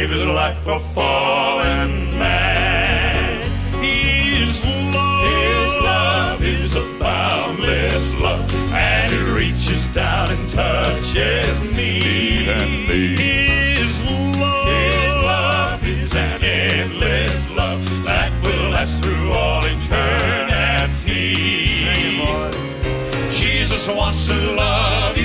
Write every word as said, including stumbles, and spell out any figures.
gave his life for fallen man. His love, his love is a boundless love, and it reaches down and touches me and me. His love, his love is an endless love that will last through all eternity. Jesus wants to love